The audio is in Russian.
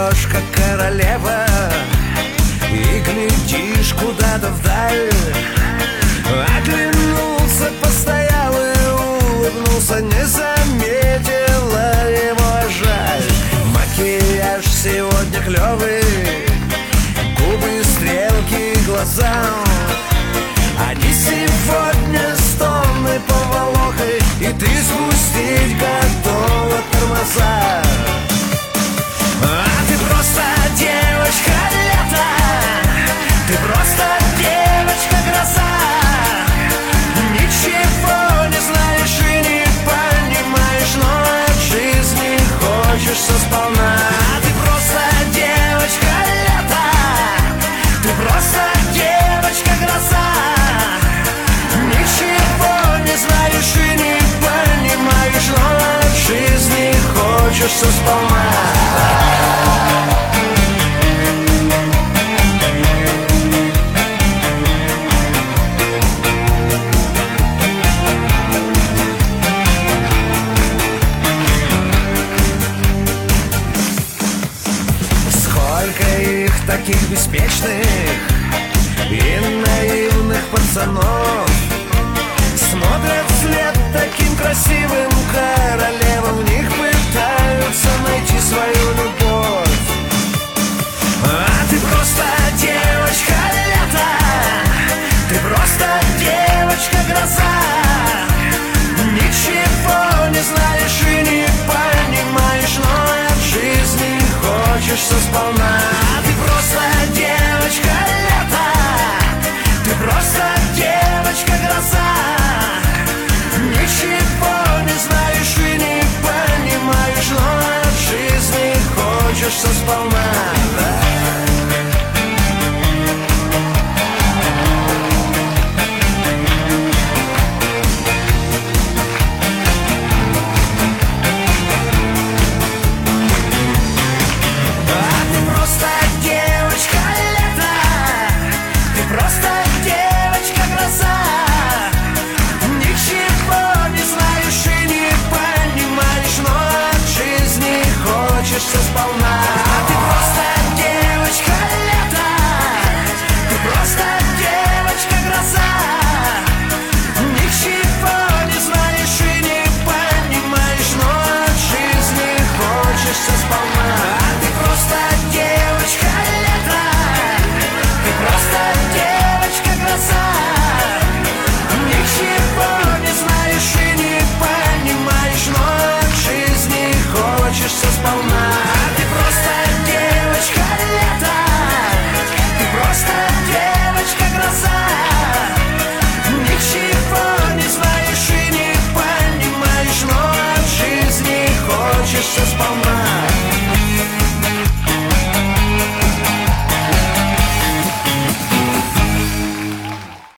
живешь как королева и глядишь куда-то вдаль. Оглянулся, постоял и улыбнулся, не заметила его жаль. Макияж сегодня клёвый, губы, стрелки, глаза. Они сегодня стоны поволокой, и ты спустить готова тормоза. А ты просто девочка лета, ты просто девочка гроза. Ничего не знаешь и не понимаешь, но от жизни хочешься сполна. А ты просто девочка лета, ты просто девочка гроза. Ничего не знаешь и не понимаешь, но от жизни хочешься сполна. Таких беспечных и наивных пацанов смотрят вслед таким красивым королевам, в них пытаются найти свою любовь. А ты просто девочка лета, ты просто девочка гроза. Ничего не знаешь и не понимаешь, но от жизни хочешься сполна. Девочка лета, ты просто девочка гроза. Ничего не знаешь и не понимаешь, но от жизни хочешься сполна.